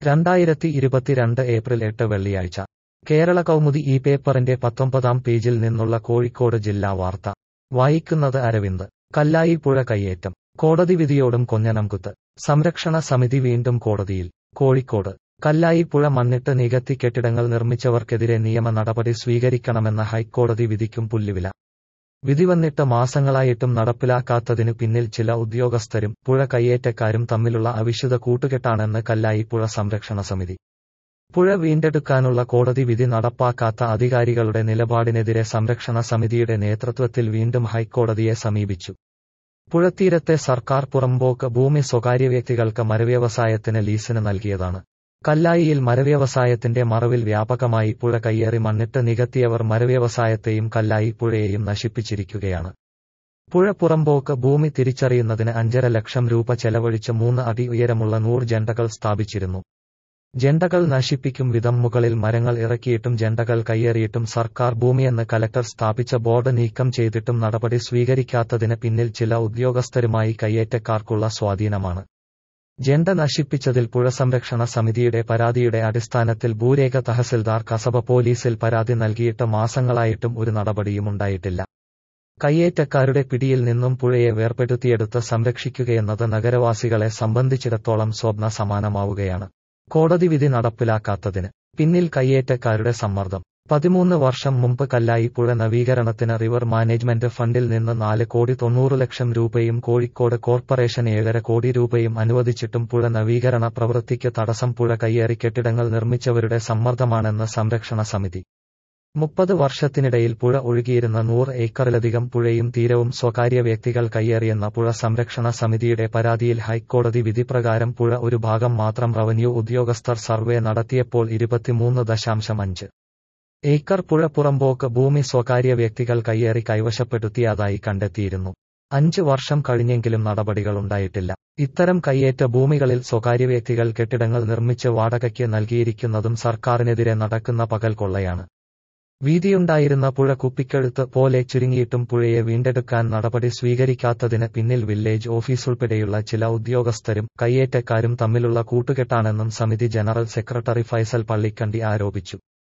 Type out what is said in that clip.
2022 April 8 വെള്ളിയാഴ്ച കേരള കൗമുദി ഈ പേപ്പറിന്റെ 19-ാം പേജിൽ നിന്നുള്ള കോഴിക്കോട് ജില്ലാ വാർത്ത വായിക്കുന്നത് അരവിന്ദ്. കല്ലായി പുഴ കയ്യേറ്റം, കോടതി വിധിയോടും കൊഞ്ഞനം കുത്ത്. സംരക്ഷണ സമിതി വീണ്ടും കോടതിയിൽ. കോഴിക്കോട് കല്ലായി പുഴ മണ്ണിട്ട് നികത്തി കെട്ടിടങ്ങൾ നിർമ്മിച്ചവർക്കെതിരെ നിയമ നടപടി സ്വീകരിക്കണമെന്ന ഹൈക്കോടതി വിധിക്കും പുല്ലുവില. വിധി വന്നിട്ട് മാസങ്ങളായിട്ടും നടപ്പിലാക്കാത്തതിനു പിന്നിൽ ചില ഉദ്യോഗസ്ഥരും പുഴ കയ്യേറ്റക്കാരും തമ്മിലുള്ള അവിശുദ്ധ കൂട്ടുകെട്ടാണെന്ന് കല്ലായി പുഴ സംരക്ഷണ സമിതി. പുഴ വീണ്ടെടുക്കാനുള്ള കോടതി വിധി നടപ്പാക്കാത്ത അധികാരികളുടെ നിലപാടിനെതിരെ സംരക്ഷണ സമിതിയുടെ നേതൃത്വത്തിൽ വീണ്ടും ഹൈക്കോടതിയെ സമീപിച്ചു. പുഴത്തീരത്തെ സർക്കാർ പുറമ്പോക്ക് ഭൂമി സ്വകാര്യ വ്യക്തികൾക്ക് മരവ്യവസായത്തിന് ലീസിന് നൽകിയതാണ്. കല്ലായിയിൽ മരവ്യവസായത്തിന്റെ മറവിൽ വ്യാപകമായി പുഴ കയ്യേറി മണ്ണിട്ട് നികത്തിയവർ മരവ്യവസായത്തെയും കല്ലായി പുഴയെയും നശിപ്പിച്ചിരിക്കുകയാണ്. പുഴ പുറമ്പോക്ക് ഭൂമി തിരിച്ചറിയുന്നതിന് 5.5 ലക്ഷം രൂപ ചെലവഴിച്ച് 3 അടി ഉയരമുള്ള 100 ജണ്ടകൾ സ്ഥാപിച്ചിരുന്നു. ജണ്ടകൾ നശിപ്പിക്കും വിധം മുകളിൽ മരങ്ങൾ ഇറക്കിയിട്ടും ജണ്ടകൾ കയ്യേറിയിട്ടും സർക്കാർ ഭൂമിയെന്ന് കലക്ടർ സ്ഥാപിച്ച ബോർഡ് നീക്കം ചെയ്തിട്ടും നടപടി സ്വീകരിക്കാത്തതിന് പിന്നിൽ ചില ഉദ്യോഗസ്ഥരുമായി കയ്യേറ്റക്കാർക്കുള്ള സ്വാധീനമാണ്. ജണ്ട നശിപ്പിച്ചതിൽ പുഴ സംരക്ഷണ സമിതിയുടെ പരാതിയുടെ അടിസ്ഥാനത്തിൽ ഭൂരേഖ തഹസിൽദാർ കസബ പോലീസിൽ പരാതി നൽകിയിട്ട് മാസങ്ങളായിട്ടും ഒരു നടപടിയുമുണ്ടായിട്ടില്ല. കയ്യേറ്റക്കാരുടെ പിടിയിൽ നിന്നും പുഴയെ വേർപെടുത്തിയെടുത്ത് സംരക്ഷിക്കുകയെന്നത് നഗരവാസികളെ സംബന്ധിച്ചിടത്തോളം സ്വപ്ന സമാനമാവുകയാണ്. കോടതി വിധി നടപ്പിലാക്കാത്തതിന് പിന്നിൽ കയ്യേറ്റക്കാരുടെ സമ്മർദ്ദം. 13 വർഷം മുമ്പ് കല്ലായി പുഴ നവീകരണത്തിന് റിവർ മാനേജ്മെന്റ് ഫണ്ടിൽ നിന്ന് 4,90,00,000 രൂപയും കോഴിക്കോട് കോർപ്പറേഷൻ 7.5 കോടി രൂപയും അനുവദിച്ചിട്ടും പുഴ നവീകരണ പ്രവൃത്തിക്ക് തടസ്സം പുഴ കയ്യേറി കെട്ടിടങ്ങൾ നിർമ്മിച്ചവരുടെ സമ്മർദ്ദമാണെന്ന് സംരക്ഷണ സമിതി. 30 വർഷത്തിനിടയിൽ പുഴ ഒഴുകിയിരുന്ന 100 ഏക്കറിലധികം പുഴയും തീരവും സ്വകാര്യ വ്യക്തികൾ കയ്യേറിയെന്ന പുഴ സംരക്ഷണ സമിതിയുടെ പരാതിയിൽ ഹൈക്കോടതി വിധിപ്രകാരം പുഴ ഒരു ഭാഗം മാത്രം റവന്യൂ ഉദ്യോഗസ്ഥർ സർവേ നടത്തിയപ്പോൾ 23.5 ഏക്കർ പുഴ പുറമ്പോക്ക് ഭൂമി സ്വകാര്യ വ്യക്തികൾ കയ്യേറി കൈവശപ്പെടുത്തിയതായി കണ്ടെത്തിയിരുന്നു. 5 വർഷം കഴിഞ്ഞെങ്കിലും നടപടികളുണ്ടായിട്ടില്ല. ഇത്തരം കയ്യേറ്റ ഭൂമികളിൽ സ്വകാര്യ വ്യക്തികൾ കെട്ടിടങ്ങൾ നിർമ്മിച്ച് വാടകയ്ക്ക് നൽകിയിരിക്കുന്നതും സർക്കാരിനെതിരെ നടക്കുന്ന പകൽ കൊള്ളയാണ്. വീതിയുണ്ടായിരുന്ന പുഴ കുപ്പിക്കഴുത്ത് പോലെ ചുരുങ്ങിയിട്ടും പുഴയെ വീണ്ടെടുക്കാൻ നടപടി സ്വീകരിക്കാത്തതിന് പിന്നിൽ വില്ലേജ് ഓഫീസുൾപ്പെടെയുള്ള ചില ഉദ്യോഗസ്ഥരും കയ്യേറ്റക്കാരും തമ്മിലുള്ള കൂട്ടുകെട്ടാണെന്നും സമിതി ജനറൽ സെക്രട്ടറി ഫൈസൽ പള്ളിക്കണ്ടി ആരോപിച്ചു.